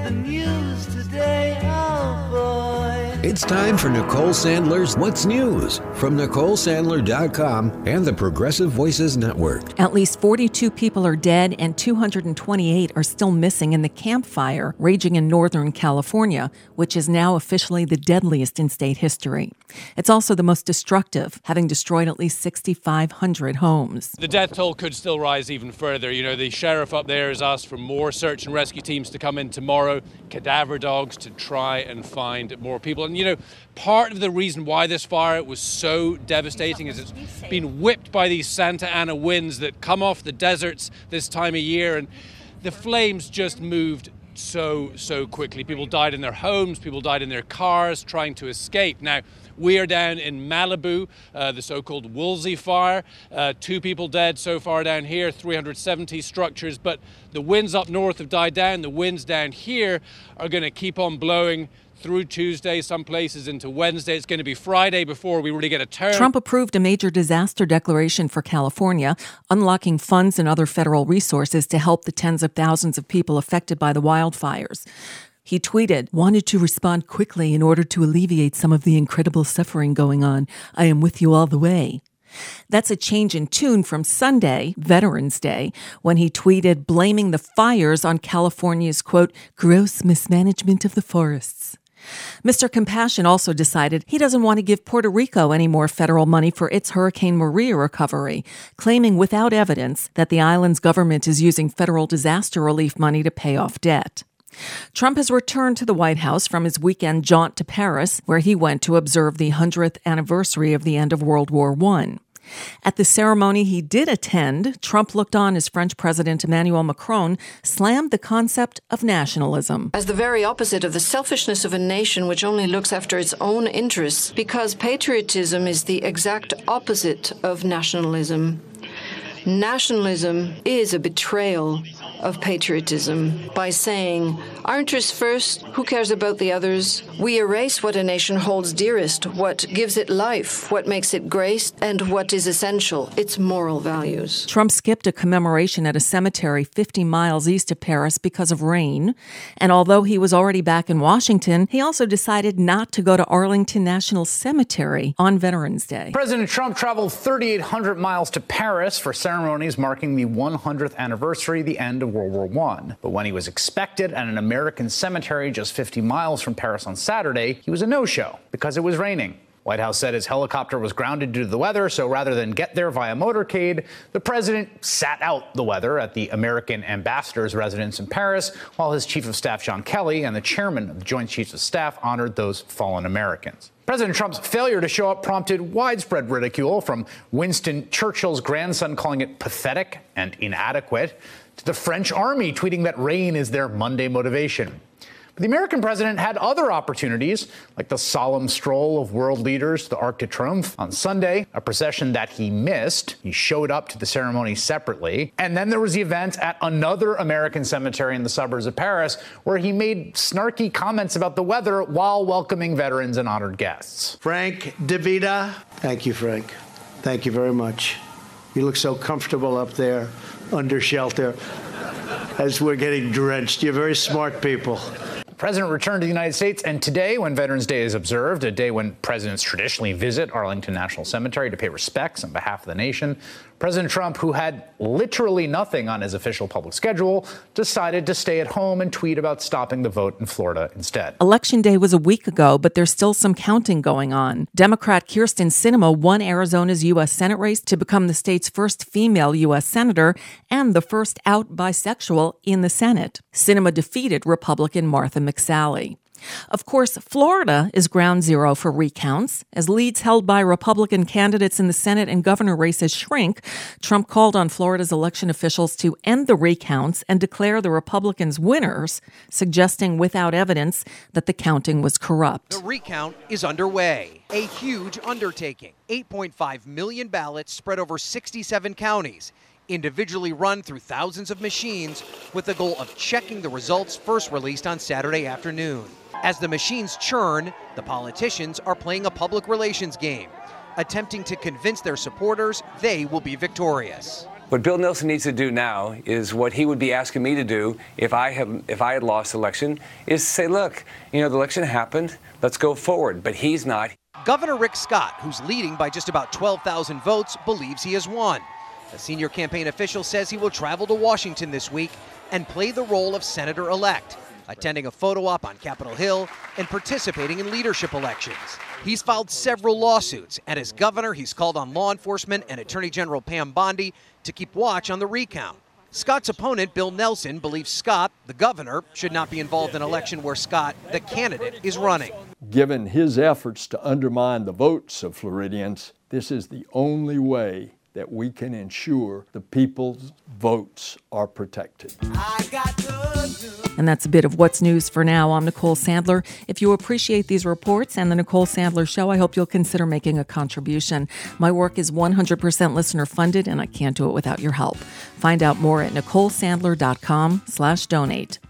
the news today, oh boy. It's time for Nicole Sandler's What's News from NicoleSandler.com and the Progressive Voices Network. At least 42 people are dead and 228 are still missing in the Camp Fire raging in Northern California, which is now officially the deadliest in state history. It's also the most destructive, having destroyed at least 6,500 homes. The death toll could still rise even further. You know, the sheriff up there has asked for more search and rescue teams to come in tomorrow, cadaver dogs to try and find more people. And, you know, part of the reason why this fire was so devastating is it's been whipped by these Santa Ana winds that come off the deserts this time of year, and the flames just moved so quickly. People died in their homes, people died in their cars trying to escape. Now, we are down in Malibu, the so-called Woolsey fire. 2 people dead so far down here, 370 structures, but the winds up north have died down. The winds down here are going to keep on blowing through Tuesday, some places into Wednesday. It's going to be Friday before we really get a turn. Trump approved a major disaster declaration for California, unlocking funds and other federal resources to help the tens of thousands of people affected by the wildfires. He tweeted, "Wanted to respond quickly in order to alleviate some of the incredible suffering going on. I am with you all the way." That's a change in tune from Sunday, Veterans Day, when he tweeted blaming the fires on California's, quote, gross mismanagement of the forests. Mr. Compassion also decided he doesn't want to give Puerto Rico any more federal money for its Hurricane Maria recovery, claiming without evidence that the island's government is using federal disaster relief money to pay off debt. Trump has returned to the White House from his weekend jaunt to Paris, where he went to observe the 100th anniversary of the end of World War I. At the ceremony he did attend, Trump looked on as French President Emmanuel Macron slammed the concept of nationalism. As the very opposite of the selfishness of a nation which only looks after its own interests, because patriotism is the exact opposite of nationalism. Nationalism is a betrayal of patriotism by saying, our interests first, who cares about the others? We erase what a nation holds dearest, what gives it life, what makes it great, and what is essential, its moral values. Trump skipped a commemoration at a cemetery 50 miles east of Paris because of rain. And although he was already back in Washington, he also decided not to go to Arlington National Cemetery on Veterans Day. President Trump traveled 3,800 miles to Paris for ceremonies marking the 100th anniversary, the end of World War I. But when he was expected at an American cemetery just 50 miles from Paris on Saturday, he was a no-show because it was raining. White House said his helicopter was grounded due to the weather, so rather than get there via motorcade, the president sat out the weather at the American ambassador's residence in Paris, while his chief of staff, John Kelly, and the chairman of the Joint Chiefs of Staff honored those fallen Americans. President Trump's failure to show up prompted widespread ridicule, from Winston Churchill's grandson calling it pathetic and inadequate, to the French army tweeting that rain is their Monday motivation. But the American president had other opportunities, like the solemn stroll of world leaders to the Arc de Triomphe on Sunday, a procession that he missed. He showed up to the ceremony separately. And then there was the event at another American cemetery in the suburbs of Paris, where he made snarky comments about the weather while welcoming veterans and honored guests. Frank DeVita. Thank you, Frank. Thank you very much. You look so comfortable up there under shelter as we're getting drenched. You're very smart people. The president returned to the United States, and today, when Veterans Day is observed, a day when presidents traditionally visit Arlington National Cemetery to pay respects on behalf of the nation, President Trump, who had literally nothing on his official public schedule, decided to stay at home and tweet about stopping the vote in Florida instead. Election Day was a week ago, but there's still some counting going on. Democrat Kyrsten Sinema won Arizona's U.S. Senate race to become the state's first female U.S. senator and the first out bisexual in the Senate. Sinema defeated Republican Martha McSally. Of course, Florida is ground zero for recounts. As leads held by Republican candidates in the Senate and governor races shrink, Trump called on Florida's election officials to end the recounts and declare the Republicans winners, suggesting without evidence that the counting was corrupt. The recount is underway, a huge undertaking. 8.5 million ballots spread over 67 counties, individually run through thousands of machines with the goal of checking the results first released on Saturday afternoon. As the machines churn, the politicians are playing a public relations game, attempting to convince their supporters they will be victorious. What Bill Nelson needs to do now is what he would be asking me to do if I had lost the election, is say, look, the election happened, let's go forward. But he's not. Governor Rick Scott, who's leading by just about 12,000 votes, believes he has won. A senior campaign official says he will travel to Washington this week and play the role of senator-elect, attending a photo op on Capitol Hill and participating in leadership elections. He's filed several lawsuits, and as governor, he's called on law enforcement and Attorney General Pam Bondi to keep watch on the recount. Scott's opponent, Bill Nelson, believes Scott, the governor, should not be involved in an election where Scott, the candidate, is running. Given his efforts to undermine the votes of Floridians, this is the only way that we can ensure the people's votes are protected. And that's a bit of what's news for now. I'm Nicole Sandler. If you appreciate these reports and the Nicole Sandler Show, I hope you'll consider making a contribution. My work is 100% listener funded, and I can't do it without your help. Find out more at NicoleSandler.com/donate.